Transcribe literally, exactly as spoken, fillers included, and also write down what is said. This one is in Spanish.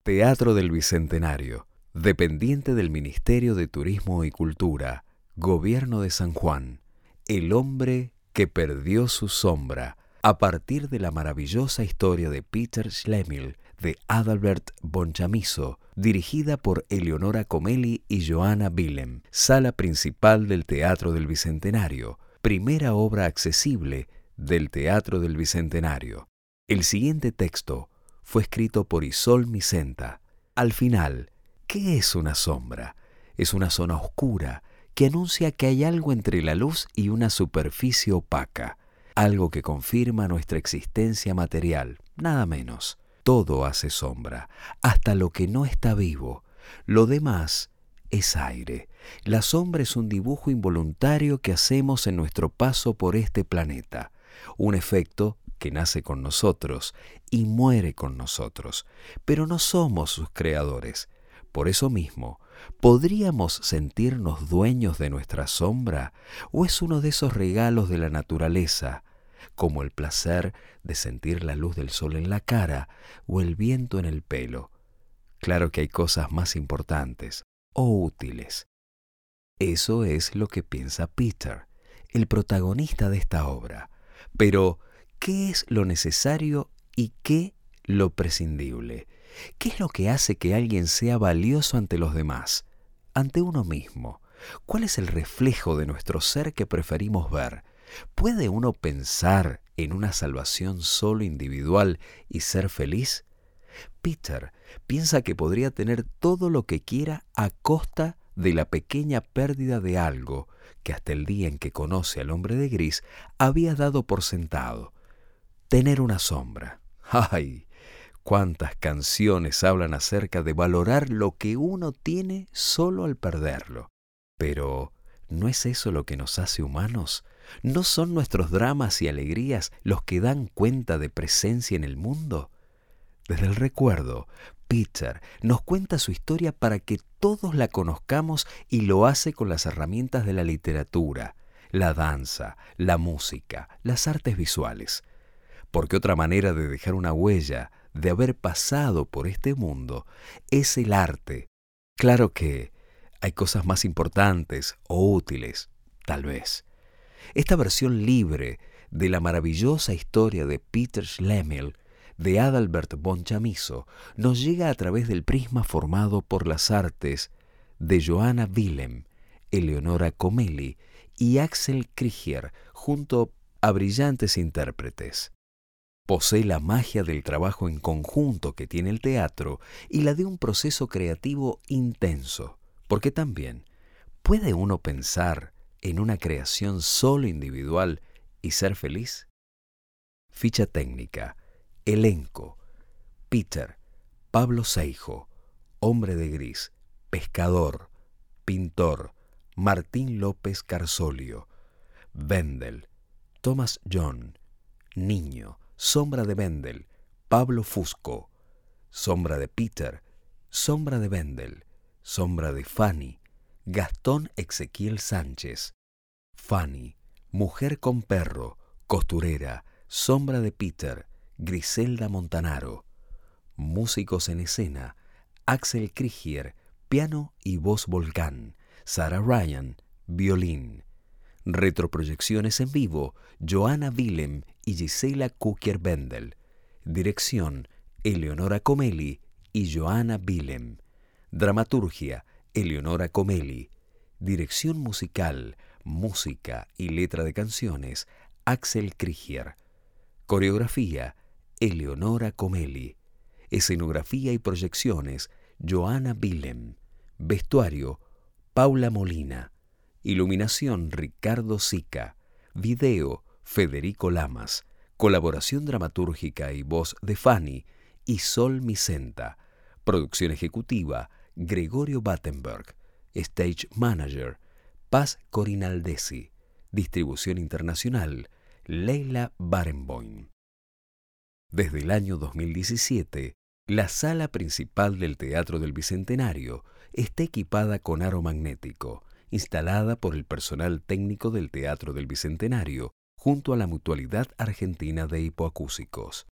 Teatro del Bicentenario, dependiente del Ministerio de Turismo y Cultura, Gobierno de San Juan. El hombre que perdió su sombra, a partir de la maravillosa historia de Peter Schlemihl de Adalbert von Chamisso, dirigida por Eleonora Comelli y Johanna Willem, sala principal del Teatro del Bicentenario, primera obra accesible del Teatro del Bicentenario. El siguiente texto fue escrito por Isol Micenta. Al final, ¿qué es una sombra? Es una zona oscura que anuncia que hay algo entre la luz y una superficie opaca, algo que confirma nuestra existencia material, nada menos. Todo hace sombra, hasta lo que no está vivo. Lo demás es aire. La sombra es un dibujo involuntario que hacemos en nuestro paso por este planeta, un efecto que nace con nosotros y muere con nosotros, pero no somos sus creadores. Por eso mismo, ¿podríamos sentirnos dueños de nuestra sombra? ¿O es uno de esos regalos de la naturaleza, como el placer de sentir la luz del sol en la cara o el viento en el pelo? Claro que hay cosas más importantes o útiles. Eso es lo que piensa Peter, el protagonista de esta obra. Pero, ¿qué es lo necesario y qué lo prescindible? ¿Qué es lo que hace que alguien sea valioso ante los demás, ante uno mismo? ¿Cuál es el reflejo de nuestro ser que preferimos ver? ¿Puede uno pensar en una salvación solo individual y ser feliz? Peter piensa que podría tener todo lo que quiera a costa de la pequeña pérdida de algo que hasta el día en que conoce al hombre de gris había dado por sentado: tener una sombra. ¡Ay! Cuántas canciones hablan acerca de valorar lo que uno tiene solo al perderlo. Pero, ¿no es eso lo que nos hace humanos? ¿No son nuestros dramas y alegrías los que dan cuenta de presencia en el mundo? Desde el recuerdo, Peter nos cuenta su historia para que todos la conozcamos, y lo hace con las herramientas de la literatura, la danza, la música, las artes visuales. Porque otra manera de dejar una huella, de haber pasado por este mundo, es el arte. Claro que hay cosas más importantes o útiles, tal vez. Esta versión libre de la maravillosa historia de Peter Schlemihl de Adalbert von Chamisso nos llega a través del prisma formado por las artes de Johanna Willem, Eleonora Comelli y Axel Krieger, junto a brillantes intérpretes. Posee la magia del trabajo en conjunto que tiene el teatro y la de un proceso creativo intenso, porque también ¿puede uno pensar en una creación solo individual y ser feliz? Ficha técnica. Elenco: Peter, Pablo Seijo, Hombre de Gris, Pescador, Pintor, Martín López Carsolio, Wendel, Thomas John, Niño, Sombra de Wendel, Pablo Fusco, Sombra de Peter, Sombra de Wendel, Sombra de Fanny, Gastón Ezequiel Sánchez, Fanny, Mujer con Perro, Costurera, Sombra de Peter, Griselda Montanaro. Músicos en escena: Axel Krieger, piano y voz Volcán, Sarah Ryan, violín. Retroproyecciones en vivo: Johanna Willem y Gisela Kukier-Wendel. Dirección: Eleonora Comelli y Johanna Willem. Dramaturgia: Eleonora Comelli. Dirección musical, música y letra de canciones: Axel Krieger. Coreografía: Eleonora Comelli. Escenografía y proyecciones: Johanna Willem. Vestuario: Paula Molina. Iluminación: Ricardo Sica. Video: Federico Lamas. Colaboración dramatúrgica y voz de Fanny, Isol Micenta. Producción ejecutiva: Gregorio Battenberg. Stage Manager: Paz Corinaldesi. Distribución internacional: Leila Barenboim. Desde el año dos mil diecisiete, la sala principal del Teatro del Bicentenario está equipada con aro magnético, instalada por el personal técnico del Teatro del Bicentenario, junto a la Mutualidad Argentina de Hipoacúsicos.